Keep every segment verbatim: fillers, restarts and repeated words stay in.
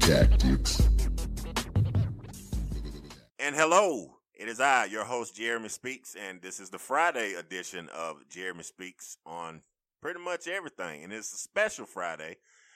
Tactics. And hello, it is I, your host, Jeremy Speaks, and this is the Friday edition of Jeremy Speaks on pretty much everything. And it's a special Friday.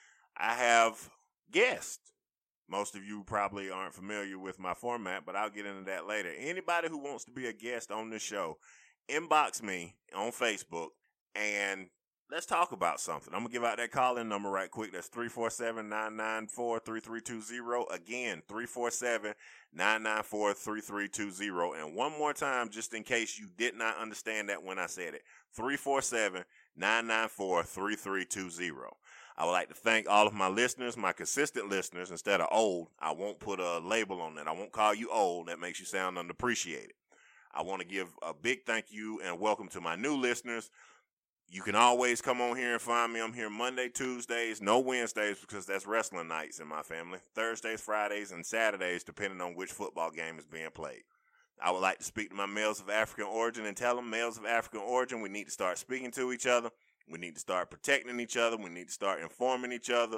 I have guests. Most of you probably aren't familiar with my format, but I'll get into that later. Anybody who wants to be a guest on this show, inbox me on Facebook and let's talk about something. I'm going to give out that call-in number right quick. That's three four seven, nine nine four, three three two zero. Again, three four seven, nine nine four, three three two zero. And one more time, just in case you did not understand that when I said it, three four seven, nine nine four, three three two zero. I would like to thank all of my listeners, my consistent listeners. Instead of old, I won't put a label on that. I won't call you old. That makes you sound unappreciated. I want to give a big thank you and welcome to my new listeners. You can always come on here and find me. I'm here Monday, Tuesdays, no Wednesdays because that's wrestling nights in my family. Thursdays, Fridays, and Saturdays, depending on which football game is being played. I would like to speak to my males of African origin and tell them, males of African origin, we need to start speaking to each other. We need to start protecting each other. We need to start informing each other.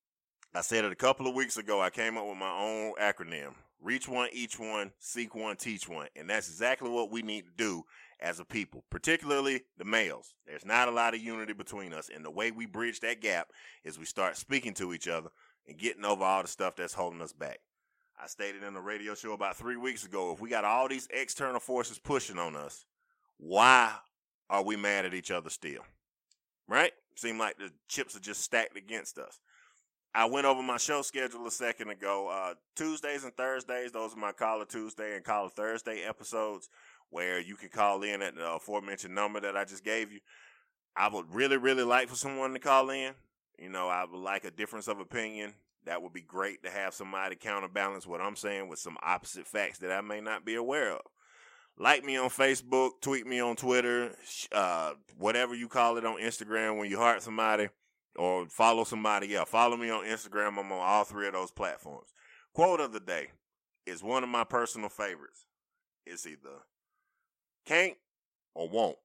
I said it a couple of weeks ago. I came up with my own acronym. Reach one, each one, seek one, teach one. And that's exactly what we need to do as a people, particularly the males. There's not a lot of unity between us. And the way we bridge that gap is we start speaking to each other and getting over all the stuff that's holding us back. I stated in a radio show about three weeks ago, if we got all these external forces pushing on us, why are we mad at each other still? Right? Seem like the chips are just stacked against us. I went over my show schedule a second ago. Uh, Tuesdays and Thursdays, those are my Caller Tuesday and Caller Thursday episodes where you can call in at the aforementioned number that I just gave you. I would really, really like for someone to call in. You know, I would like a difference of opinion. That would be great to have somebody counterbalance what I'm saying with some opposite facts that I may not be aware of. Like me on Facebook, tweet me on Twitter, uh, whatever you call it on Instagram when you heart somebody. Or follow somebody. Yeah, follow me on Instagram. I'm on all three of those platforms. Quote of the day is one of my personal favorites. It's either can't or won't.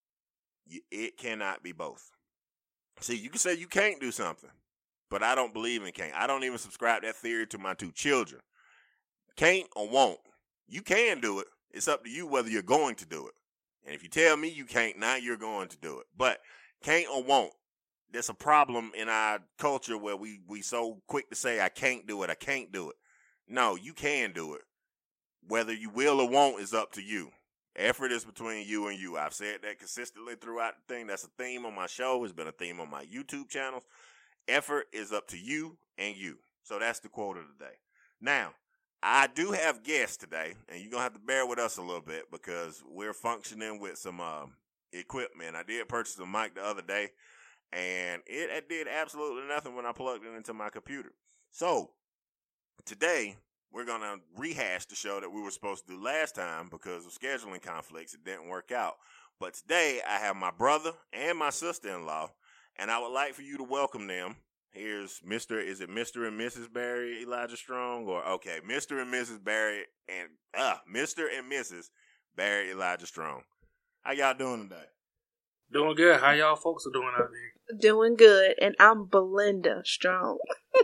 It cannot be both. See, you can say you can't do something, but I don't believe in can't. I don't even subscribe that theory to my two children. Can't or won't. You can do it. It's up to you whether you're going to do it. And if you tell me you can't, now you're going to do it. But can't or won't. There's a problem in our culture where we we so quick to say, I can't do it, I can't do it. No, you can do it. Whether you will or won't is up to you. Effort is between you and you. I've said that consistently throughout the thing. That's a theme on my show. It's been a theme on my YouTube channels. Effort is up to you and you. So that's the quote of the day. Now, I do have guests today, and you're going to have to bear with us a little bit because we're functioning with some um, equipment. I did purchase a mic the other day. And it, it did absolutely nothing when I plugged it into my computer. So, today, we're going to rehash the show that we were supposed to do last time because of scheduling conflicts. It didn't work out. But today, I have my brother and my sister-in-law, and I would like for you to welcome them. Here's Mister Is it Mister and Missus Barry Elijah Strong? Or, okay, Mister and Missus Barry and, uh, Mister and Missus Barry Elijah Strong. How y'all doing today? Doing good. How y'all folks are doing out there? Doing good. And I'm Belinda Strong.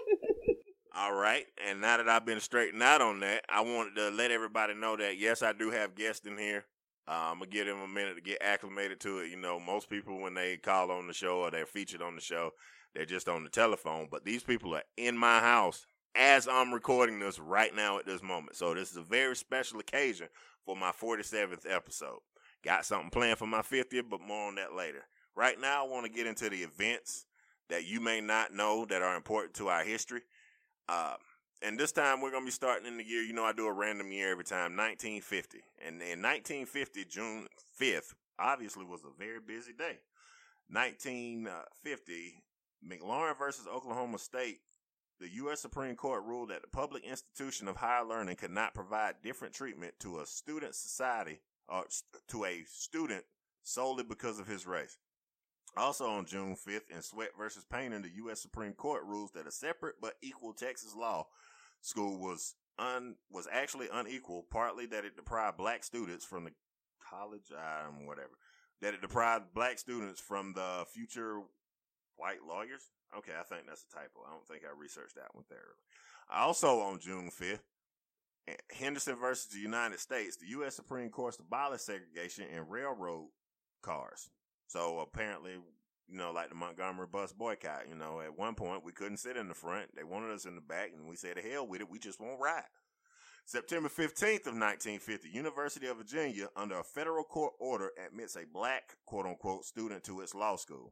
All right. And now that I've been straightened out on that, I wanted to let everybody know that, yes, I do have guests in here. Uh, I'm going to give them a minute to get acclimated to it. You know, most people, when they call on the show or they're featured on the show, they're just on the telephone. But these people are in my house as I'm recording this right now at this moment. So this is a very special occasion for my forty-seventh episode. Got something planned for my fiftieth, but more on that later. Right now, I want to get into the events that you may not know that are important to our history. Uh, and this time, we're going to be starting in the year, you know, I do a random year every time, nineteen fifty. And in nineteen fifty, June fifth, obviously was a very busy day. nineteen fifty, McLaurin versus Oklahoma State, the U S Supreme Court ruled that the public institution of higher learning could not provide different treatment to a student society or to a student solely because of his race. Also on June fifth, in Sweat versus Painter, the U S Supreme Court rules that a separate but equal Texas law school was un was actually unequal, partly that it deprived black students from the college, um, whatever, that it deprived black students from the future white lawyers. Okay, I think that's a typo. I don't think I researched that one thoroughly. Also on June fifth, Henderson versus the United States, the U S Supreme Court abolished segregation in railroad cars. So apparently, you know, like the Montgomery bus boycott, you know, at one point we couldn't sit in the front. They wanted us in the back, and we said, the hell with it, we just won't ride. September fifteenth of nineteen fifty, University of Virginia, under a federal court order, admits a black, quote-unquote, student to its law school.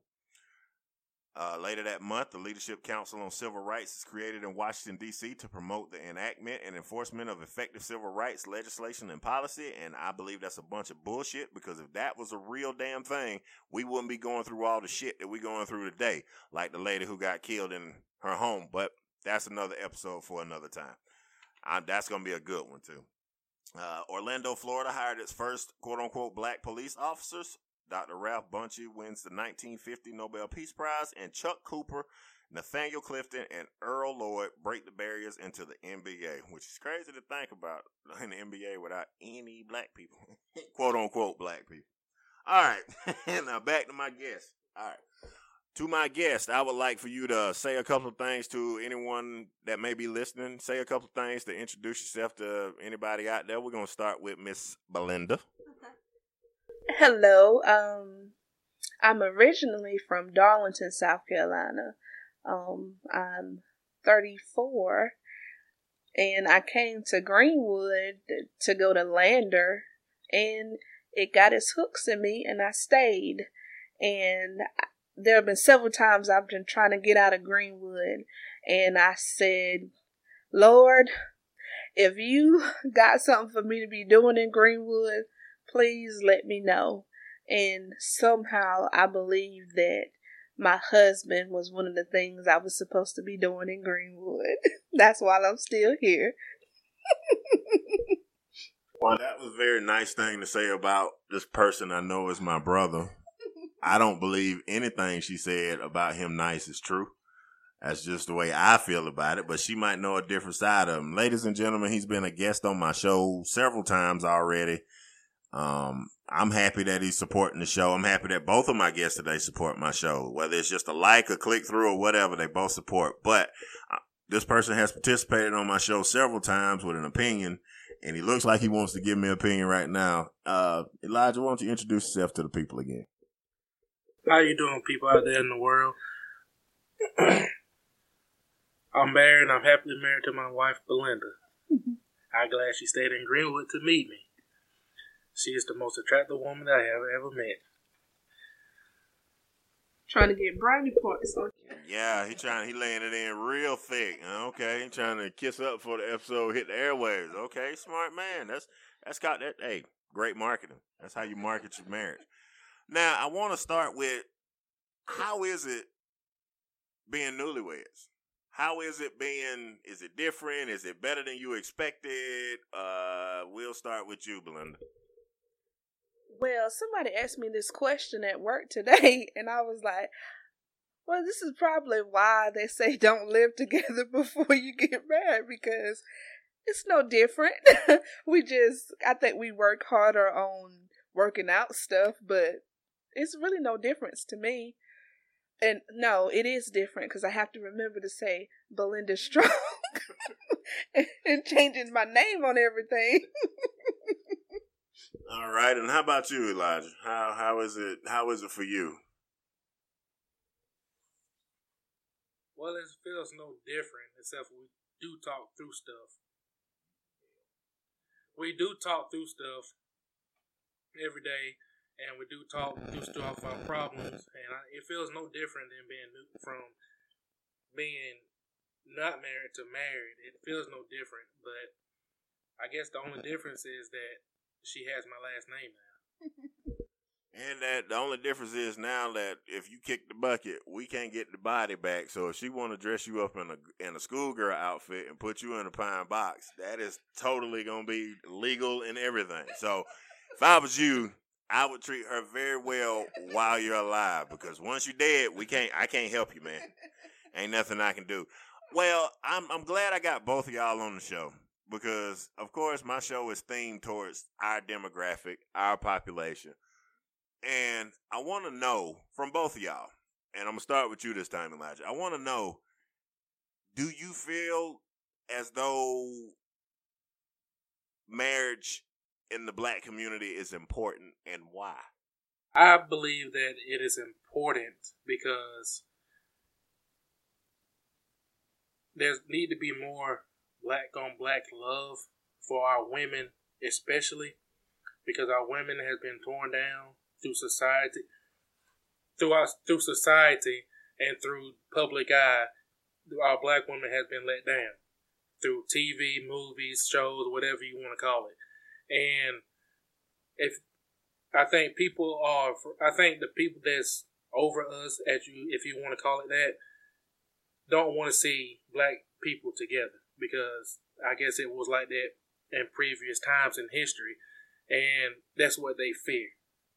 Uh, later that month, the Leadership Council on Civil Rights is created in Washington, D C to promote the enactment and enforcement of effective civil rights legislation and policy, and I believe that's a bunch of bullshit, because if that was a real damn thing, we wouldn't be going through all the shit that we're going through today, like the lady who got killed in her home, but that's another episode for another time. Uh, that's going to be a good one, too. Uh, Orlando, Florida hired its first quote-unquote black police officers. Doctor Ralph Bunchy wins the nineteen fifty Nobel Peace Prize, and Chuck Cooper, Nathaniel Clifton, and Earl Lloyd break the barriers into the N B A, which is crazy to think about in the N B A without any black people, quote-unquote black people. All right, now back to my guest. All right. To my guest, I would like for you to say a couple of things to anyone that may be listening. Say a couple of things to introduce yourself to anybody out there. We're going to start with Miss Belinda. Hello. Um, I'm originally from Darlington, South Carolina. Um, I'm thirty-four, and I came to Greenwood to go to Lander, and it got its hooks in me, and I stayed. And there have been several times I've been trying to get out of Greenwood, and I said, Lord, if you got something for me to be doing in Greenwood, please let me know. And somehow I believe that my husband was one of the things I was supposed to be doing in Greenwood. That's why I'm still here. Well, that was a very nice thing to say about this person I know is my brother. I don't believe anything she said about him nice is true. That's just the way I feel about it, but she might know a different side of him. Ladies and gentlemen, he's been a guest on my show several times already. Um, I'm happy that he's supporting the show. I'm happy that both of my guests today support my show. Whether it's just a like, a click through, or whatever, they both support. But uh, this person has participated on my show several times with an opinion, and he looks like he wants to give me an opinion right now. Uh, Elijah, why don't you introduce yourself to the people again? How you doing, people out there in the world? I'm married, and I'm happily married to my wife, Belinda. I'm glad she stayed in Greenwood to meet me. She is the most attractive woman that I have ever met. Trying to get brownie points on you. Yeah, he trying. He laying it in real thick. Okay, he trying to kiss up for the episode hit the airwaves. Okay, smart man. That's that's got that. Hey, great marketing. That's how you market your marriage. Now, I want to start with, how is it being newlyweds? How is it being, is it different? Is it better than you expected? Uh, we'll start with you, Belinda. Well, somebody asked me this question at work today, and I was like, well, this is probably why they say don't live together before you get married, because it's no different. we just, I think we work harder on working out stuff, but it's really no difference to me. And no, it is different, because I have to remember to say Belinda Strong and changing my name on everything. All right, and how about you, Elijah? How how is it? How is it for you? Well, it feels no different, except we do talk through stuff. We do talk through stuff every day, and we do talk through stuff, our problems, and I, it feels no different than being from being not married to married. It feels no different, but I guess the only difference is that she has my last name now. And that the only difference is now that if you kick the bucket, we can't get the body back. So if she want to dress you up in a in a schoolgirl outfit and put you in a pine box, that is totally gonna be legal and everything. So if I was you, I would treat her very well while you're alive, because once you're dead, we can't. I can't help you, man. Ain't nothing I can do. Well, I'm I'm glad I got both of y'all on the show, because of course my show is themed towards our demographic, our population. And I want to know from both of y'all, and I'm going to start with you this time, Elijah. I want to know, do you feel as though marriage in the black community is important, and why? I believe that it is important because there need to be more black on black love for our women, especially because our women has been torn down through society, through our, through society and through public eye. Our black women has been let down through T V, movies, shows, whatever you want to call it. And if I think people are, I think the people that's over us, as you, if you want to call it that, don't want to see black people together, because I guess it was like that in previous times in history, and that's what they fear.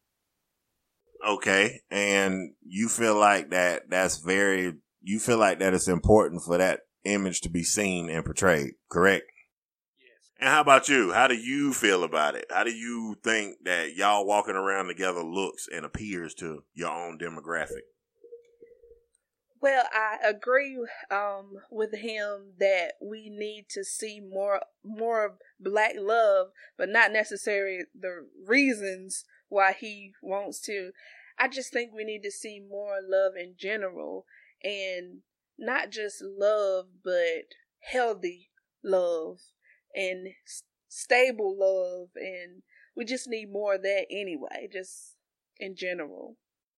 Okay, and you feel like that that's very, you feel like that it's important for that image to be seen and portrayed, correct? Yes. And how about you? How do you feel about it? How do you think that y'all walking around together looks and appears to your own demographic? Well, I agree um, with him that we need to see more more black love, but not necessarily the reasons why he wants to. I just think we need to see more love in general, and not just love, but healthy love and s- stable love, and we just need more of that anyway, just in general.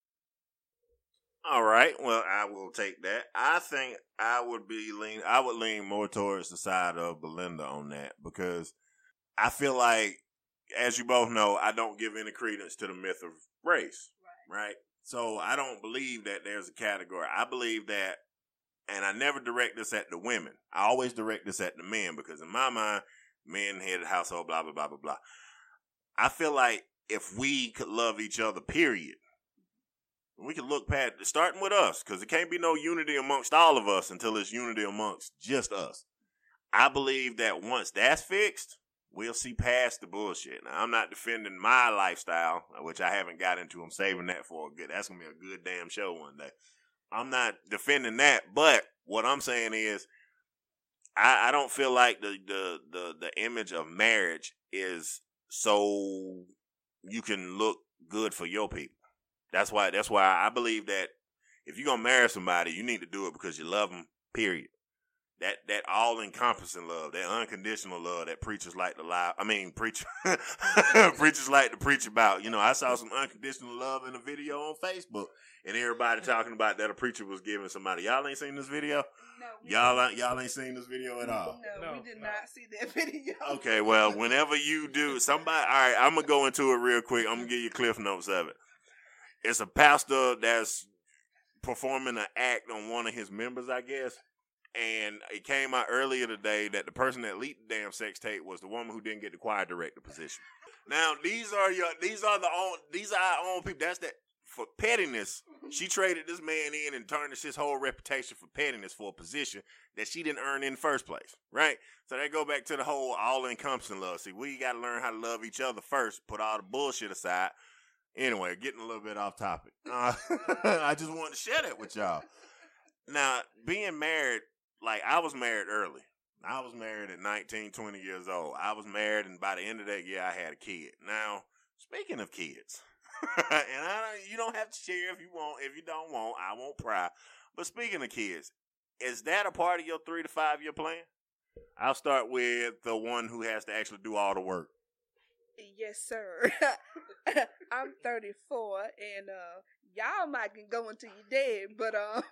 All right. Well, I will take that. I think I would be lean. I would lean more towards the side of Belinda on that, because I feel like, as you both know, I don't give any credence to the myth of race. Right. Right. So I don't believe that there's a category. I believe that, and I never direct this at the women. I always direct this at the men, because in my mind, men head of the household, blah blah blah blah blah. I feel like if we could love each other, period. We can look past, starting with us, because it can't be no unity amongst all of us until it's unity amongst just us. I believe that once that's fixed, we'll see past the bullshit. Now, I'm not defending my lifestyle, which I haven't got into. I'm saving that for a good, that's going to be a good damn show one day. I'm not defending that, but what I'm saying is, I, I don't feel like the, the, the, the image of marriage is so you can look good for your people. That's why. That's why I believe that if you're gonna marry somebody, you need to do it because you love them. Period. That that all encompassing love, that unconditional love that preachers like to lie. I mean, preach preachers like to preach about. You know, I saw some unconditional love in a video on Facebook, and everybody talking about that a preacher was giving somebody. Y'all ain't seen this video? No, y'all ain't, y'all ain't seen this video at all. No, No, we did no. not see that video. Okay, well, whenever you do, somebody. All right, I'm gonna go into it real quick. I'm gonna give you cliff notes of it. It's a pastor that's performing an act on one of his members, I guess. And it came out earlier today that the person that leaked the damn sex tape was the woman who didn't get the choir director position. Now, these are your, these are the own, these are our own people. That's that, for pettiness, she traded this man in and tarnished his whole reputation for pettiness for a position that she didn't earn in the first place, right? So they go back to the whole all-encompassing love. See, we got to learn how to love each other first, put all the bullshit aside. Anyway, getting a little bit off topic. Uh, I just wanted to share that with y'all. Now, being married, like I was married early. I was married at nineteen, twenty years old. I was married, and by the end of that year, I had a kid. Now, speaking of kids, and I don't, you don't have to share if you want. If you don't want, I won't pry. But speaking of kids, is that a part of your three to five year plan? I'll start with the one who has to actually do all the work. Yes, sir. I'm thirty-four, and uh, y'all might can go until you're dead, but um,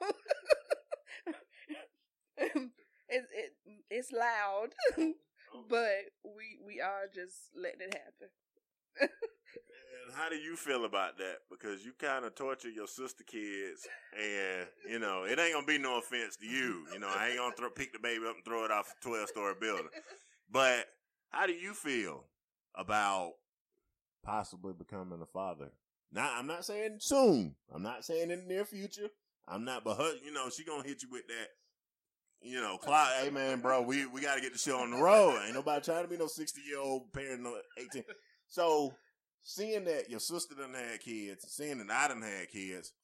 it's it, it's loud, but we we are just letting it happen. And how do you feel about that? Because you kind of torture your sister kids, and you know it ain't gonna be no offense to you. You know, I ain't gonna throw, pick the baby up and throw it off a twelve story building. But how do you feel about possibly becoming a father? Now, I'm not saying soon. I'm not saying in the near future. I'm not, but her, you know, she gonna hit you with that, you know, clock. Hey, man, bro, we, we got to get the show on the road. Ain't nobody trying to be no sixty-year-old parent, no eighteen. So, seeing that your sister done had kids, seeing that I done had kids,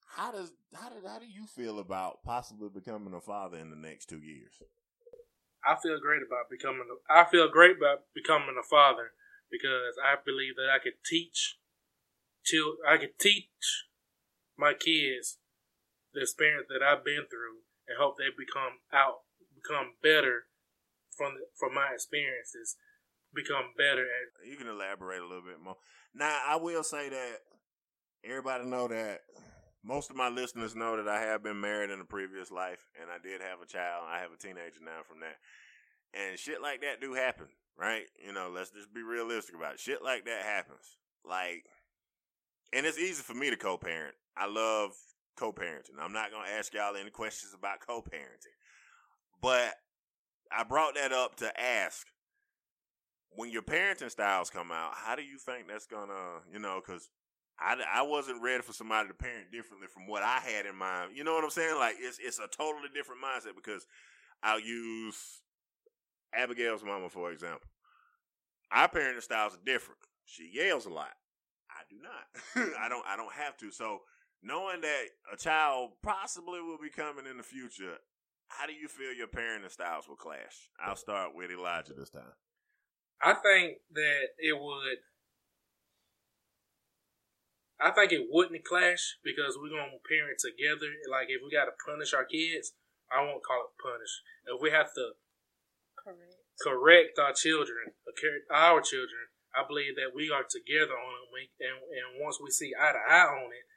how does how do how do you feel about possibly becoming a father in the next two years? I feel great about becoming. A, I feel great about becoming a father because I believe that I could teach. Till I could teach my kids the experience that I've been through, and hope they become out, become better from the, from my experiences. Become better at. You can elaborate a little bit more. Now, I will say that everybody know that most of my listeners know that I have been married in a previous life, and I did have a child. I have a teenager now from that, and shit like that do happen, right? You know, let's just be realistic about it. Shit like that happens, like, and it's easy for me to co-parent. I love co-parenting. I'm not gonna ask y'all any questions about co-parenting, but I brought that up to ask. When your parenting styles come out, how do you think that's gonna, you know, because I, I wasn't ready for somebody to parent differently from what I had in mind. You know what I'm saying? Like, it's it's a totally different mindset because I'll use Abigail's mama, for example. Our parenting styles are different. She yells a lot. I do not. I don't I don't have to. So knowing that a child possibly will be coming in the future, how do you feel your parenting styles will clash? I'll start with Elijah this time. I think that it would. I think it wouldn't clash because we're gonna parent together. Like if we gotta punish our kids, I won't call it punish. If we have to correct correct our children, our children, I believe that we are together on it. And and once we see eye to eye on it,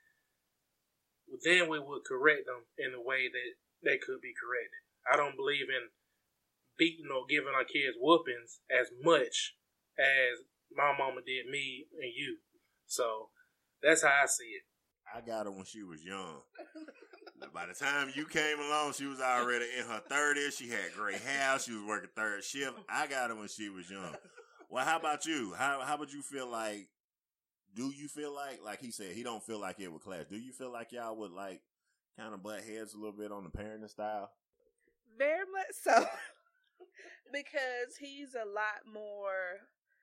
then we would correct them in a way that they could be corrected. I don't believe in beating or giving our kids whoopings as much as my mama did me and you. So that's how I see it. I got her when she was young. By the time you came along, she was already in her thirties. She had gray hair. She was working third shift. I got her when she was young. Well, how about you? How how would you feel like? Do you feel like, like he said, he don't feel like it would clash? Do you feel like y'all would like kind of butt heads a little bit on the parenting style? Very much so. Because he's a lot more,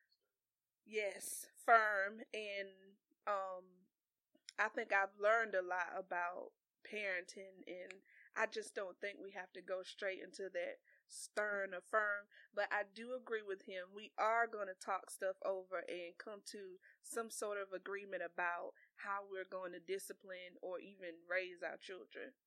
yes, firm, and um, I think I've learned a lot about parenting, and I just don't think we have to go straight into that stern or firm, but I do agree with him. We are going to talk stuff over and come to some sort of agreement about how we're going to discipline or even raise our children.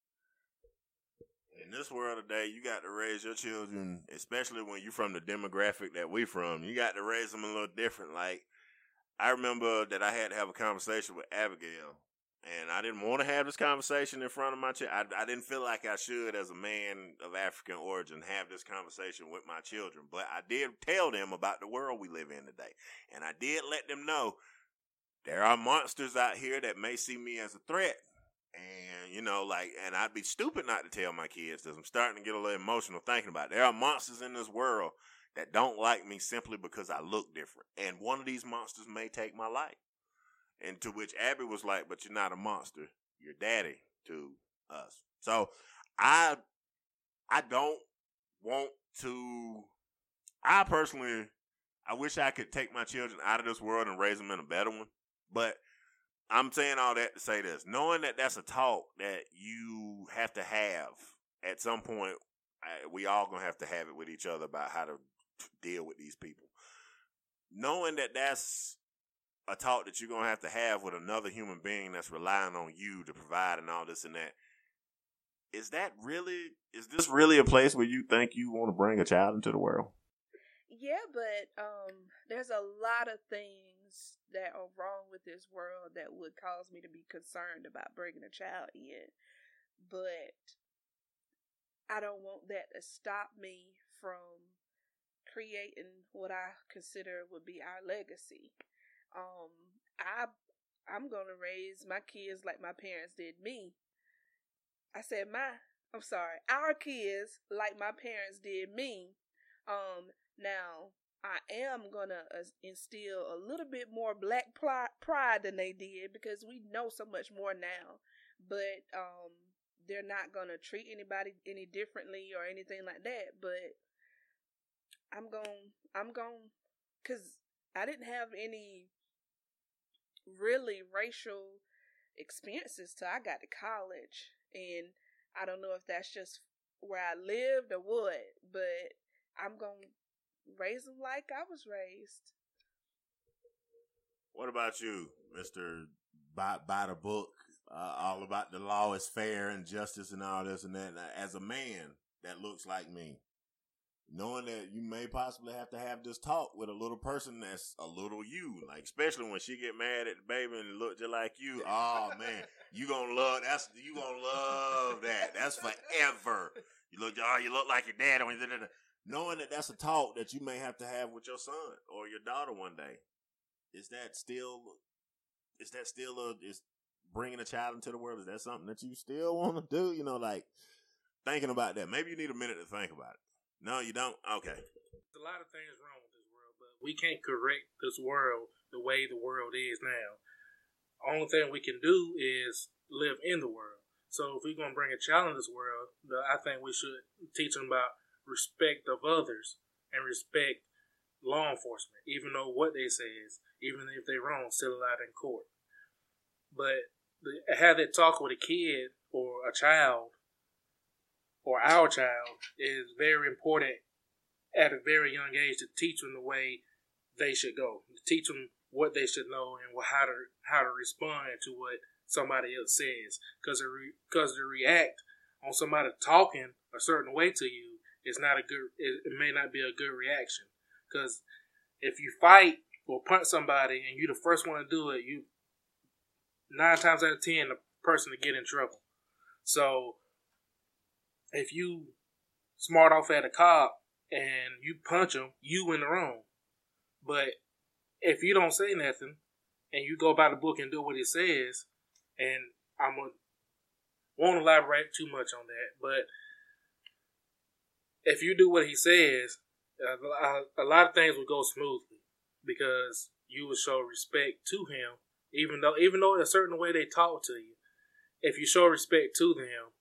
In this world today, you got to raise your children, especially when you're from the demographic that we from. You got to raise them a little different. Like, I remember that I had to have a conversation with Abigail, and I didn't want to have this conversation in front of my child. I, I didn't feel like I should, as a man of African origin, have this conversation with my children. But I did tell them about the world we live in today, and I did let them know there are monsters out here that may see me as a threat. And, you know, like, and I'd be stupid not to tell my kids this. I'm starting to get a little emotional thinking about it. There are monsters in this world that don't like me simply because I look different. And one of these monsters may take my life. And to which Abby was like, but you're not a monster. You're daddy to us. So I, I don't want to, I personally, I wish I could take my children out of this world and raise them in a better one. But I'm saying all that to say this. Knowing that that's a talk that you have to have at some point, we all going to have to have it with each other about how to deal with these people. Knowing that that's a talk that you're going to have to have with another human being that's relying on you to provide and all this and that. Is that really, is this really a place where you think you want to bring a child into the world? Yeah, but um, there's a lot of things that are wrong with this world that would cause me to be concerned about bringing a child in. But I don't want that to stop me from creating what I consider would be our legacy. Um, I, I'm going to raise my kids like my parents did me. I said my, I'm sorry, our kids like my parents did me. Um, now, I am going to uh, instill a little bit more black pl- pride than they did because we know so much more now. But um, they're not going to treat anybody any differently or anything like that. But I'm going, I'm going, because I didn't have any really racial experiences till I got to college. And I don't know if that's just where I lived or what, but I'm going to raise them like I was raised. What about you, Mister By, by the book, uh, all about the law is fair and justice and all this and that. Now, as a man that looks like me, knowing that you may possibly have to have this talk with a little person that's a little you, like especially when she get mad at the baby and look just like you. Oh man, you gonna love that's you gonna love that. That's forever. You look, oh, you look like your dad. Knowing that that's a talk that you may have to have with your son or your daughter one day. Is that still? Is that still a is bringing a child into the world? Is that something that you still want to do? You know, like thinking about that. Maybe you need a minute to think about it. No, you don't? Okay. There's a lot of things wrong with this world, but we can't correct this world the way the world is now. Only thing we can do is live in the world. So if we're going to bring a child in this world, I think we should teach them about respect of others and respect law enforcement, even though what they say is, even if they're wrong, still allowed in court. But the, have that talk with a kid or a child or our child is very important at a very young age to teach them the way they should go, to teach them what they should know and how to how to respond to what somebody else says. Because because to react on somebody talking a certain way to you is not a good. It, it may not be a good reaction. Because if you fight or punch somebody and you're the first one to do it, you nine times out of ten the person to get in trouble. So if you smart off at a cop and you punch him, you in the wrong. But if you don't say nothing and you go by the book and do what it says, and I'm gonna won't elaborate too much on that, but if you do what he says, a, a lot of things will go smoothly because you will show respect to him, even though even though in a certain way they talk to you. If you show respect to them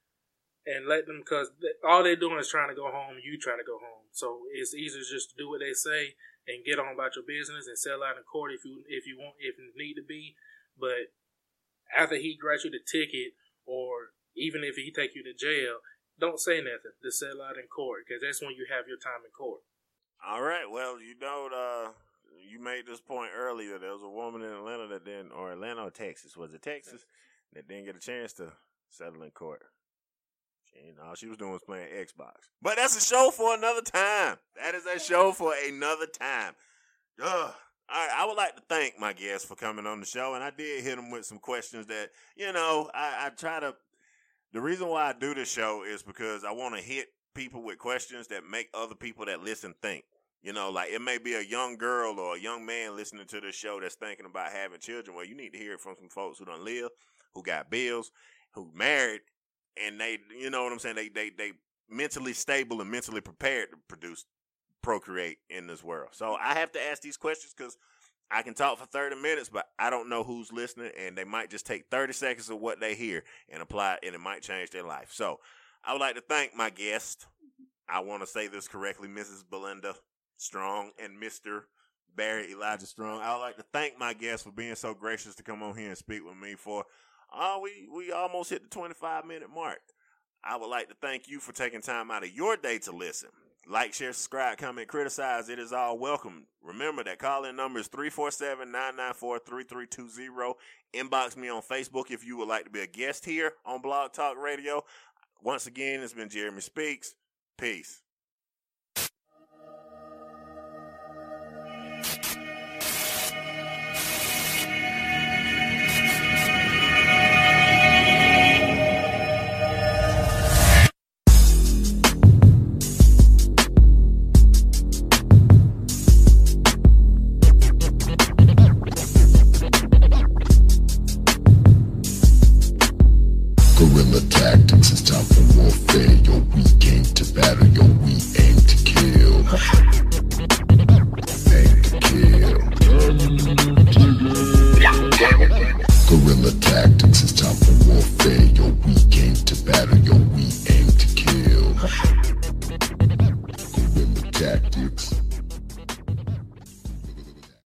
and let them, because all they're doing is trying to go home, you try to go home. So it's easier just to do what they say and get on about your business and sell out in court if you if you want if you need to be. But after he grants you the ticket, or even if he take you to jail, don't say nothing. Just sell out in court, because that's when you have your time in court. All right. Well, you know, uh, you made this point earlier. There was a woman in Atlanta that didn't, or Atlanta or Texas, was it Texas, that didn't get a chance to settle in court. She, all she was doing was playing Xbox. But that's a show for another time. That is a show for another time. Ugh. All right, I would like to thank my guests for coming on the show, and I did hit them with some questions that, you know, I, I try to, the reason why I do this show is because I want to hit people with questions that make other people that listen think. You know, like it may be a young girl or a young man listening to this show that's thinking about having children. Well, you need to hear it from some folks who done live, who got bills, who married, and they, you know what I'm saying, they they they mentally stable and mentally prepared to produce, procreate in this world. So I have to ask these questions because I can talk for thirty minutes, but I don't know who's listening, and they might just take thirty seconds of what they hear and apply it, and it might change their life. So I would like to thank my guest. I want to say this correctly, Missus Belinda Strong and Mister Barry Elijah Strong. I would like to thank my guest for being so gracious to come on here and speak with me for, oh, we, we almost hit the twenty-five minute mark. I would like to thank you for taking time out of your day to listen. Like, share, subscribe, comment, criticize. It is all welcome. Remember that call-in number is three four seven, nine nine four, three three two zero. Inbox me on Facebook if you would like to be a guest here on Blog Talk Radio. Once again, it's been Jeremy Speaks. Peace.